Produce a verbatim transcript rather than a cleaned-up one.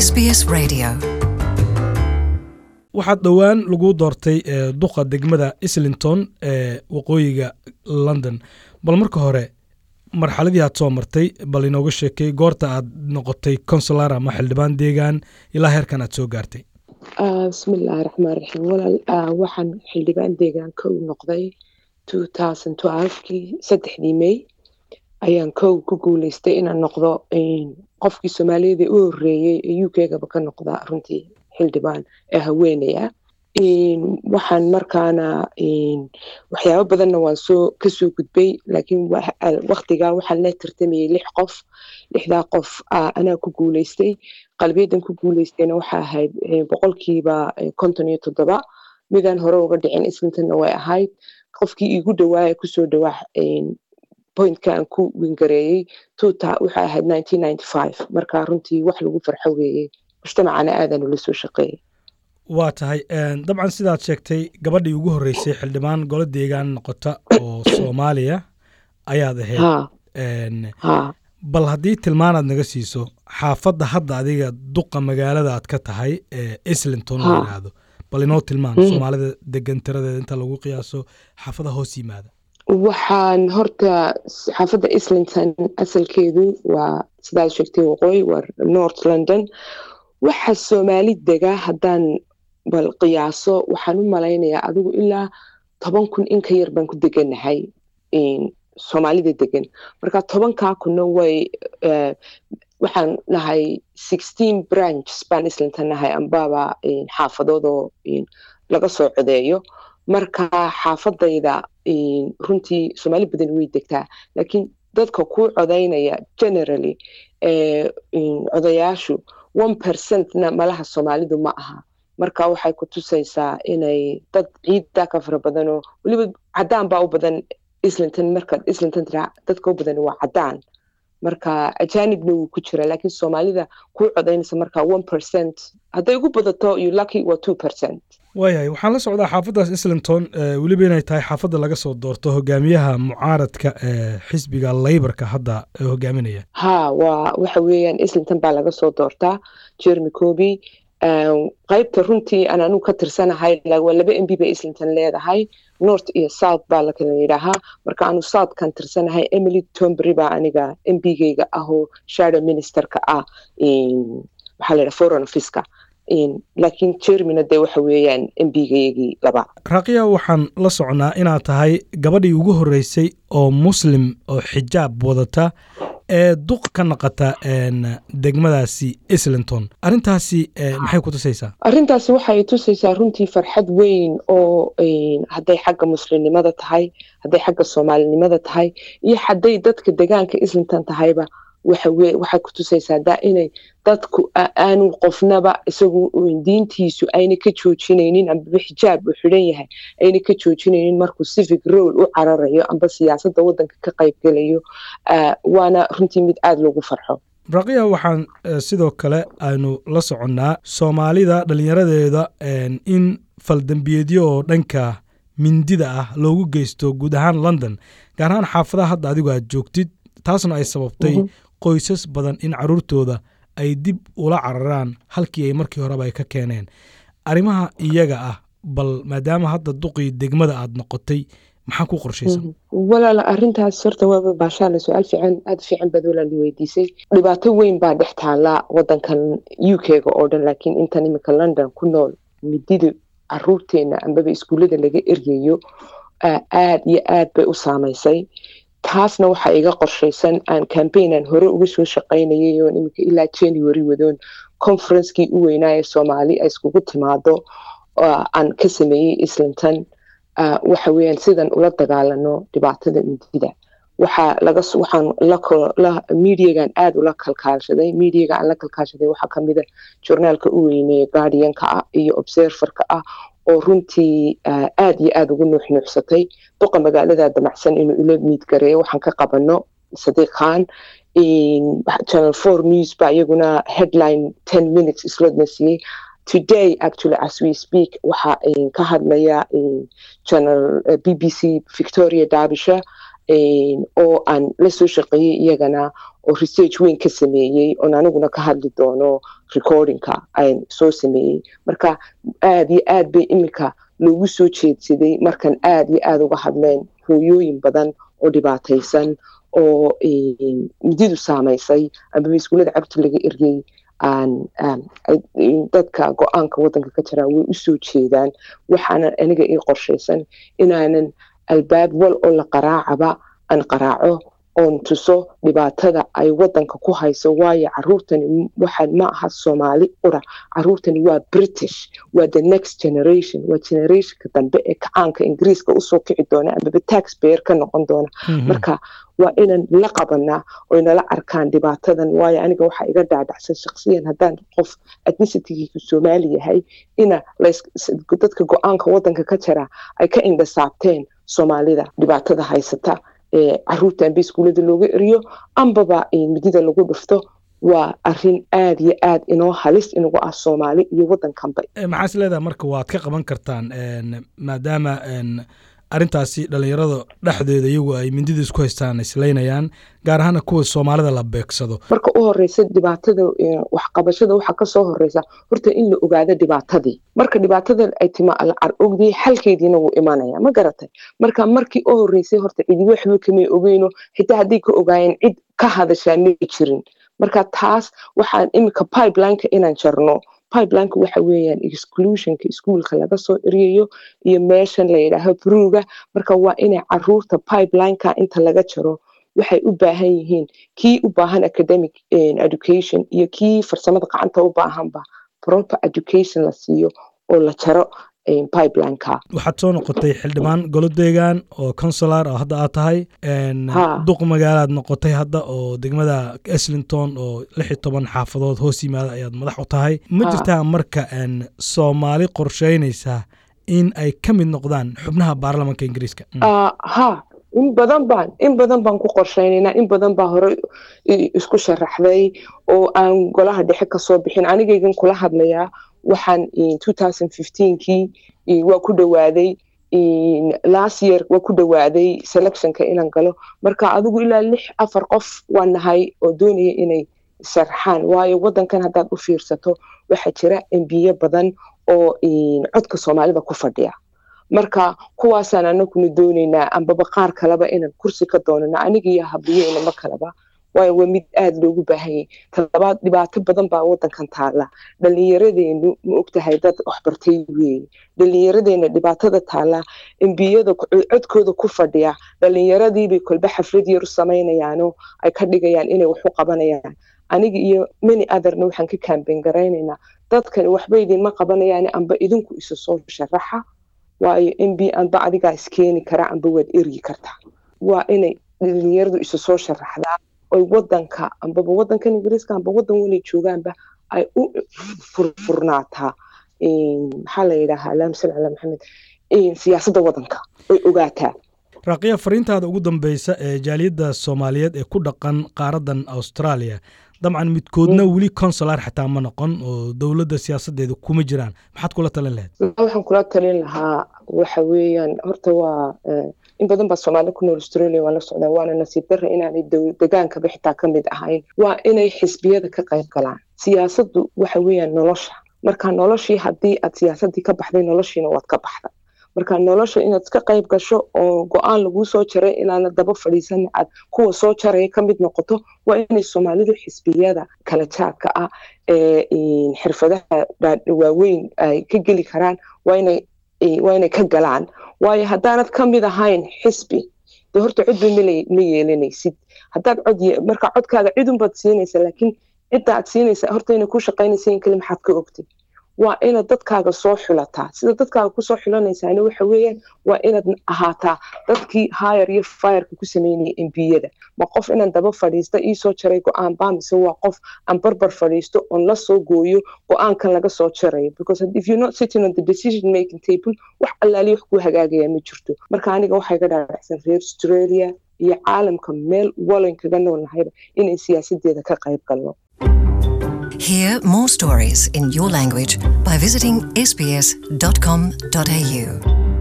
S B S Radio. waxaad dhowaan lagu doortay duqa degmada Islington ee waqooyiga London bal marka hore marxaladii aad soo martay bal inooga sheekay goorta aad noqotay consular ama xildhibaan deegaan ilaa heerkan aad soo gaartay. bismillaahi raxmaani raxiim walaal waxaan xildhibaan deegaan ka noqday two thousand twelve kii saddexdii May ayaan kow ku guuleystay inaan noqdo qofkii Soomaaliyeed u horeeyay ee U K-ga ka noqda runtii xildhibaan ee haweenaya waxaan markaana waxyaabo badanna waan soo ka soo gudbay laakiin waqtiga waxaan la tartamay lix qof lixdaa qof anaa ku guuleystay qalbiyadan ku guuleystayna waxa ahayd boqolkiiba konton iyo toddoba midaan hore uga dhicin Islingtonna way ahayd qofkii igu dhawaayay ku soo dhawaa pointkan ku wingareeyay tuuta waxa ahayd nineteen ninety-five marka runtii wax lagu farxo weeyay mujtamacana aadan ula soo shaqeeyay. waa tahay dabcan sidaad sheegtay gabadhii ugu horeysay xildhibaan golo deegaan noqota oo Soomaaliya ayaad ahayd bal haddii tilmaanaad naga siiso xaafadda hadda adiga duqa magaalada aad ka tahay ee Islington la yiraahdo bal inoo tilmaan Soomaalida degan tiradeeda inta lagu qiyaaso xaafada hoos yimaada. waxaan horta xaafadda Islington asalkeedu waa sidaad sheegtay waqooyi waa North London waxa Soomaali dega haddaan bal qiyaaso waxaan u malaynayaa adigu ilaa toban kun in ka yar baan ku deganahay Soomaalida degan marka tobankaa kunna way waxaan nahay sixteen branches baan Islington nahay ambaba xaafadoodoo laga soo codeeyo marka xaafadayda runtii Soomaali badan way degtaa laakiin dadka ku codeynaya generally codayaashu one percent na malaha Soomaalidu ma aha marka waxay ku tusaysaa inay dad ciidda ka fara badan oo waliba cadaan baa u badan Islington marka Islington dadka u badan waa cadaan marka ajaanibna wuu ku jira laakiin Soomaalida ku codeynaysa marka one percent hadday ugu badato you lucky waa two percent. waayahay waxaan la socdaa xaafaddaas Islington weliba inay tahay xaafadda laga soo doorto hogaamiyaha mucaaradka ee xisbiga Labourka hadda hogaaminaya. ha waa waxa weeyaan Islington baa laga soo doortaa Jeremy Corbyn qaybta runtii aan anu ka tirsanahay waa laba M P ba Islington leedahay North iyo South baa la kala yiraahdaa marka aanu South kan tirsanahay Emily Thornberry baa aniga M P-gayga ah oo shadow ministerka ah waxa la yiraahdaa foreign office-ka laakiin Jeremy de waxa weeyaan M P-gaygii laba. Raqiya waxaan la socnaa inaad tahay gabadhii ugu horeysay oo Muslim oo xijaab wadata ee duq ka noqota degmadaasi Islington arintaasi maxay ku tusaysaa? arintaasi waxay tusaysaa runtii farxad weyn oo hadday xagga muslimnimada tahay hadday xagga Soomaalinimada tahay iyo hadday dadka deegaanka Islington tahayba waxa weey waxay ku tusaysaa daa inay dadku aanu qofnaba isagu diintiisu ayna ka joojinaynin amba xijaab u xiran yahay ayna ka joojinaynin markuu civic role u cararayo amba siyaasadda wadanka ka qayb galayo waana runtii mid aad loogu farxo. Raqiya waxaan sidoo kale aynu la soconnaa Soomaalida dhalinyaradeeda in faldambiyeedyo oo dhanka mindida ah loogu geysto guud ahaan London gaar ahaan xaafadaha hadda adigu aad joogtid taasna ay sababtay qoysas badan in caruurtooda ay dib ula cararaan halkii ay markii horeba ay ka keeneen arimaha iyaga ah bal maadaama hadda duqii degmada aad noqotay maxaa ku qorshaysan? walaal arintaas horta waa baashaan su'aal fiican aad fiican bad walaal weydiisay dhibaato weyn baa dhex taala wadankan U K-ga oo dhan laakiin intan imika London ku nool midida caruurteena amba iskuulada laga eryayo aad iyo aad bay u saameysay taasna waxa iga qorshaysan aan campaign hore ugu soo shaqeynayay oo imika ilaa January wadoon conference-kii u weynaaye Soomaali ay iskugu timaado aan ka sameeyay Islington waxa weeyaan sidan ula dagaalano dhibaatada midida waxa laga waxaan la media-gan aad ula kalkaalshaday media-ga aan la kalkaashaday waxa kamid ah journalka u weynaaye Guardian-ka iyo Observer-ka ah oo runtii aad iyo aad ugu nuuxnuuxsatay duqa magaalada damacsan inuu ila mid gareeyo waxaan ka qabano Sadiq Khan Channel four News baa iyaguna headline ten minutes isloodnasiyay today actually as we speak waxa ka hadlaya channel B B C Victoria Derbyshire oo aan la soo shaqeeyay iyagana oo research weyn ka sameeyey oon aniguna ka hadli doono recordingka aan soo sameeyey. Marka aad iyo aad bay imika loogu soo jeedsaday markan aad iyo aad uga hadleen hooyooyin badan oo dhibaataysan oo mididu saamaysay ama iskuulada cabti laga ergey aan dadka go-aanka waddanka ka jira way u soo jeedaan. waxaana aniga ii qorshaysan inaanan albaab wal oo la qaraacaba aan qaraaco oon tuso dhibaatada ay waddanka ku hayso. waayo caruurtani waxa ma aha Soomaali ura, caruurtani waa British, waa the next generation, waa generationka dambe ee kacaanka Ingiriiska usoo kici doona ama taxpayer ka noqon doona. marka waa inaan la qabanaa oo inala arkaan dhibaatadan. waayo aniga waxaa iga dhaadhacsan shakhsiyan haddaan qof ethnicity-giisu Soomaali yahay ina dadka go-aanka waddanka ka jira ay ka indhasaabteen Soomaalida dhibaatada haysata caruurtan iskuulada looga eriyo ambaba midida lagu dhufto. waa arin aad iyo aad inoo halis inagu ah Soomaali iyo waddankanba. maxaa is leedahay marka waad ka qaban kartaan maadaama arintaasi dhalinyarada dhexdeeda iyagu ay mindida isku haystaan islaynayaan gaar ahaan kuwa Soomaalida la beegsado? marka u horeysa dhibaatada wax qabashada waxa ka soo horeysa horta in la ogaado dhibaatadii. marka dhibaatada ay tima la ogday xalkeedina wuu imanaya ma garatay. marka markii u horeysay horta cid waxba kama ogeyno xitaa hadii ka ogaayeen cid ka hadashaa ma jirin. marka taas waxaan imika pipeline-ka inaan jarno. pipeline-ka waxa weeyaan exclusion-ka iskuulka laga soo eriyayo iyo meeshan la yiraahdo Bruga. marka waa inay caruurta pipeline-ka inta laga jaro waxay u baahan yihiin kii u baahan academic education iyo kii farsamada gacanta u baahanba proper education la siiyo oo la jaro pipeline-ka. waxaad soo noqotay xildhibaan golo deegaan oo consular oo hadda aad tahay duq magaalaad noqotay hadda oo degmada Islington oo lix iyo toban xaafadood hoos yimaada ayaad madax u tahay. ma jirtaa marka Soomaali qorsheynaysa in ay ka mid noqdaan xubnaha baarlamaanka Ingiriiska? ha in badan baan in badan baan ku qorsheynayna. in badan baa hore isku sharaxday oo aan golaha dhexe ka soo bixin. anigaygan kula hadlayaa waxaan twenty fifteen-kii waa ku dhawaaday last year waa ku dhawaaday selectionka inaan galo. marka adigu ilaa lix afar qof waan nahay oo doonaya inay sharxaan. waayo waddankan haddaad u fiirsato waxaa jira M P badan oo codka Soomaalida ku fadhiya. marka kuwaasaan anaguna doonaynaa ambaba qaar kaleba inaan kursi ka doonana aniga iyo habliyeyna ma kalaba. waayo waa mid aad loogu baahan yahay. talabaad dhibaato badan baa waddankan taala. dhalinyaradeennu ma ogtahay dad waxbartay weeye. dhalinyaradeenna dhibaatada taala M P-yada codkooda ku fadhiya dhalinyaradiibay kolba xaflad yar u samaynayaano ay ka dhigayaan inay wax u qabanayaan. aniga iyo many otherna waxaan ka campaign garaynaynaa dadkan waxba idinma qabanayaan amba idinku isu soo sharaxa. waayo M P amba adigaa iskeeni kara amba waad ergi kartaa. waa inay dhalinyaradu isu soo sharaxdaa oy waddanka ambaba waddankan Ingiriiska amba waddan wali joogaanba ay u furfurnaataa maxaa la yidhaahaa Allahumma salli ala Muhammad siyaasadda waddanka oy ogaataa. Raaqiya, fariintaada ugu dambeysa ee jaaliyadda Soomaaliyeed ee ku dhaqan qaaradan Australia dabcan midkoodna weli consular xataa ma noqon oo dawladda siyaasadeeda kuma jiraan, maxaad kula talin lahayd? waxaan kula talin lahaa waxa weeyaan horta waa in badan baa Soomaali ku nool Australia waa la socdaa waana nasiib darro inaanay deegaanka xitaa ka mid ahayn. waa inay xisbiyada ka qayb galaan. siyaasaddu waxa weeyaan nolosha. marka noloshii haddii aad siyaasaddii ka baxday noloshiina waad ka baxday. marka nolosha inaad ka qayb gasho oo go-aan lagu soo jaray inaana daba fadhiisan aad kuwa soo jaraya ka mid noqoto. waa inay Soomaalidu xisbiyada kala jaadka ah ee xirfadaha waaweyn ay ka geli karaan waa inay waa inay ka galaan. waayo haddaanad ka mid ahayn xisbi de horta cod ma yeelanaysid. haddaad cod marka codkaaga cidunbaad siinaysa laakiin cidda aad siinaysa horta inay ku shaqaynaysa in kale maxaad ka ogtay. waa inaad dadkaaga soo xulataa. sida dadkaaga kusoo xulanaysaana waxa weeyaan waa inaad ahaataa dadkii hire iyo fireka ku sameynayay M P-yada. ma qof inaan daba fadhiista ii soo jaray go-aan baa mise waa qof aan barbar fadhiisto oon la soo gooyo go-aankan laga soo jarayo. because if you're not sitting on the decision making table wax allaali wax ku hagaagaya ma jirto. marka aniga waxay ka dhaadhacsan reer Australia iyo caalamka meel walin kaga noolnahayba inay siyaasadeeda ka qayb galno. Hear more stories in your language by visiting s b s dot com dot a u.